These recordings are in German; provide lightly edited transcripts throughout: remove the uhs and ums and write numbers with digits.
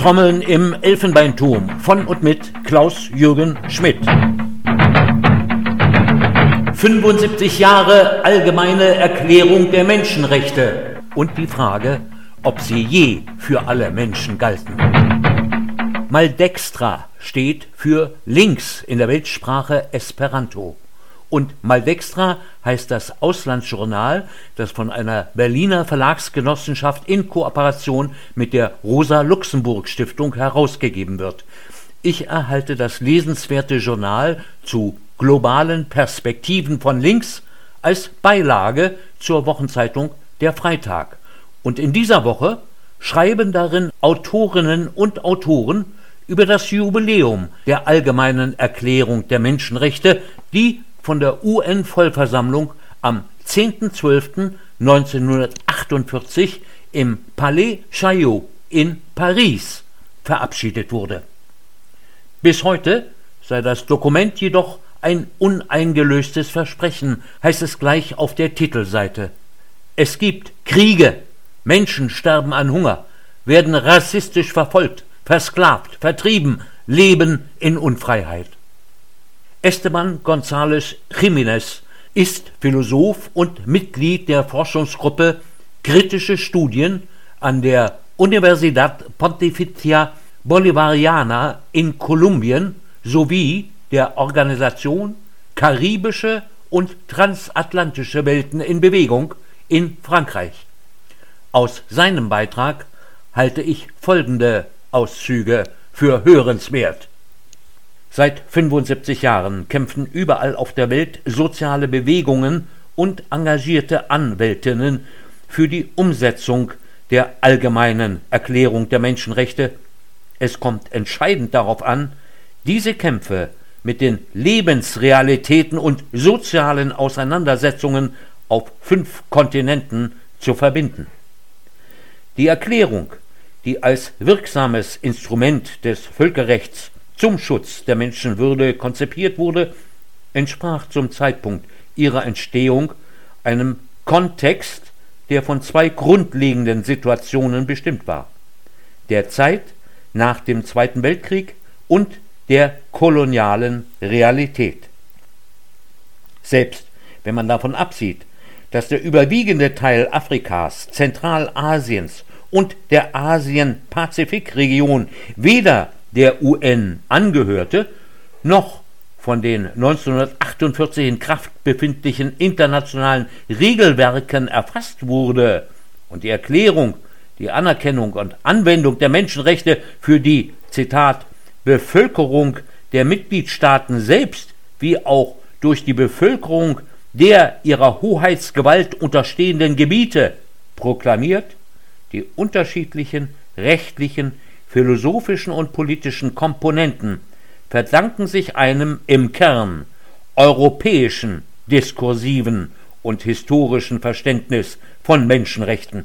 Trommeln im Elfenbeinturm von und mit Klaus-Jürgen Schmidt. 75 Jahre Allgemeine Erklärung der Menschenrechte und die Frage, ob sie je für alle Menschen galten. Maldextra steht für links in der Weltsprache Esperanto. Und Maldextra heißt das Auslandsjournal, das von einer Berliner Verlagsgenossenschaft in Kooperation mit der Rosa-Luxemburg-Stiftung herausgegeben wird. Ich erhalte das lesenswerte Journal zu globalen Perspektiven von links als Beilage zur Wochenzeitung Der Freitag. Und in dieser Woche schreiben darin Autorinnen und Autoren über das Jubiläum der Allgemeinen Erklärung der Menschenrechte, die von der UN-Vollversammlung am 10.12.1948 im Palais Chaillot in Paris verabschiedet wurde. Bis heute sei das Dokument jedoch ein uneingelöstes Versprechen, heißt es gleich auf der Titelseite. Es gibt Kriege, Menschen sterben an Hunger, werden rassistisch verfolgt, versklavt, vertrieben, leben in Unfreiheit. Esteban González Jiménez ist Philosoph und Mitglied der Forschungsgruppe Kritische Studien an der Universidad Pontificia Bolivariana in Kolumbien sowie der Organisation Karibische und Transatlantische Welten in Bewegung in Frankreich. Aus seinem Beitrag halte ich folgende Auszüge für hörenswert. Seit 75 Jahren kämpfen überall auf der Welt soziale Bewegungen und engagierte Anwältinnen für die Umsetzung der Allgemeinen Erklärung der Menschenrechte. Es kommt entscheidend darauf an, diese Kämpfe mit den Lebensrealitäten und sozialen Auseinandersetzungen auf 5 Kontinenten zu verbinden. Die Erklärung, die als wirksames Instrument des Völkerrechts zum Schutz der Menschenwürde konzipiert wurde, entsprach zum Zeitpunkt ihrer Entstehung einem Kontext, der von 2 grundlegenden Situationen bestimmt war: der Zeit nach dem Zweiten Weltkrieg und der kolonialen Realität. Selbst wenn man davon absieht, dass der überwiegende Teil Afrikas, Zentralasiens und der Asien-Pazifik-Region weder der UN angehörte, noch von den 1948 in Kraft befindlichen internationalen Regelwerken erfasst wurde und die Erklärung, die Anerkennung und Anwendung der Menschenrechte für die, Zitat, Bevölkerung der Mitgliedstaaten selbst, wie auch durch die Bevölkerung der ihrer Hoheitsgewalt unterstehenden Gebiete proklamiert, die unterschiedlichen rechtlichen, philosophischen und politischen Komponenten verdanken sich einem im Kern europäischen, diskursiven und historischen Verständnis von Menschenrechten.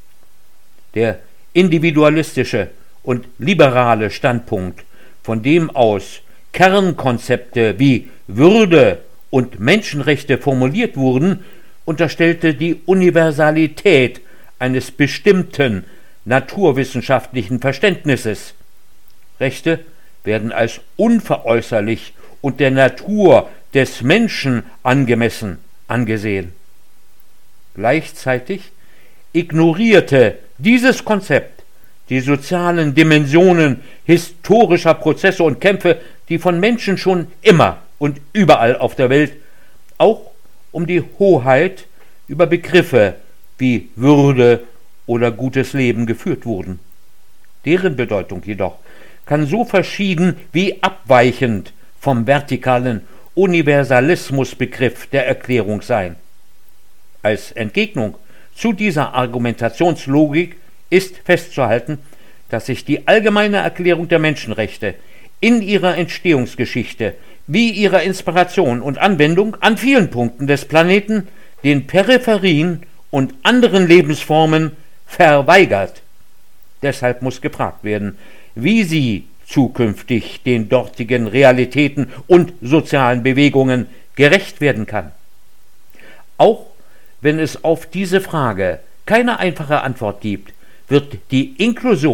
Der individualistische und liberale Standpunkt, von dem aus Kernkonzepte wie Würde und Menschenrechte formuliert wurden, unterstellte die Universalität eines bestimmten naturwissenschaftlichen Verständnisses. Rechte werden als unveräußerlich und der Natur des Menschen angemessen angesehen. Gleichzeitig ignorierte dieses Konzept die sozialen Dimensionen historischer Prozesse und Kämpfe, die von Menschen schon immer und überall auf der Welt auch um die Hoheit über Begriffe wie Würde oder gutes Leben geführt wurden. Deren Bedeutung jedoch kann so verschieden wie abweichend vom vertikalen Universalismusbegriff der Erklärung sein. Als Entgegnung zu dieser Argumentationslogik ist festzuhalten, dass sich die Allgemeine Erklärung der Menschenrechte in ihrer Entstehungsgeschichte wie ihrer Inspiration und Anwendung an vielen Punkten des Planeten den Peripherien und anderen Lebensformen verweigert. Deshalb muss gefragt werden, wie sie zukünftig den dortigen Realitäten und sozialen Bewegungen gerecht werden kann. Auch wenn es auf diese Frage keine einfache Antwort gibt, wird die Inklusion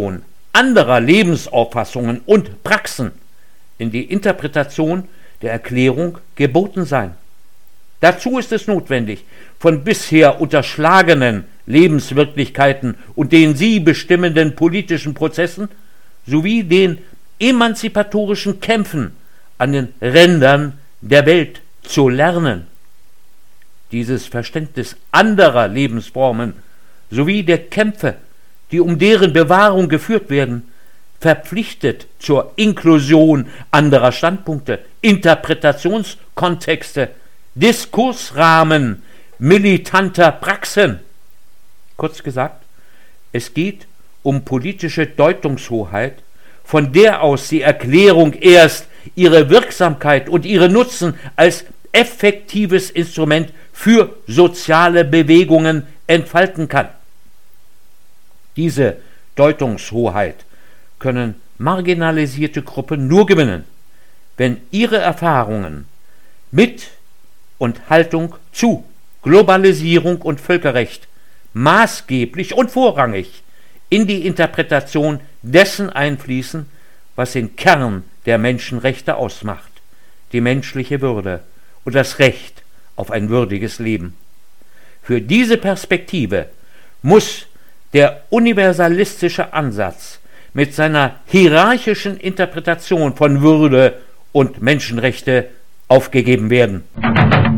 anderer Lebensauffassungen und Praxen in die Interpretation der Erklärung geboten sein. Dazu ist es notwendig, von bisher unterschlagenen Lebenswirklichkeiten und den sie bestimmenden politischen Prozessen sowie den emanzipatorischen Kämpfen an den Rändern der Welt zu lernen. Dieses Verständnis anderer Lebensformen sowie der Kämpfe, die um deren Bewahrung geführt werden, verpflichtet zur Inklusion anderer Standpunkte, Interpretationskontexte, Diskursrahmen, militanter Praxen. Kurz gesagt, es geht um politische Deutungshoheit, von der aus die Erklärung erst ihre Wirksamkeit und ihren Nutzen als effektives Instrument für soziale Bewegungen entfalten kann. Diese Deutungshoheit können marginalisierte Gruppen nur gewinnen, wenn ihre Erfahrungen mit und Haltung zu Globalisierung und Völkerrecht maßgeblich und vorrangig in die Interpretation dessen einfließen, was den Kern der Menschenrechte ausmacht, die menschliche Würde und das Recht auf ein würdiges Leben. Für diese Perspektive muss der universalistische Ansatz mit seiner hierarchischen Interpretation von Würde und Menschenrechte aufgegeben werden.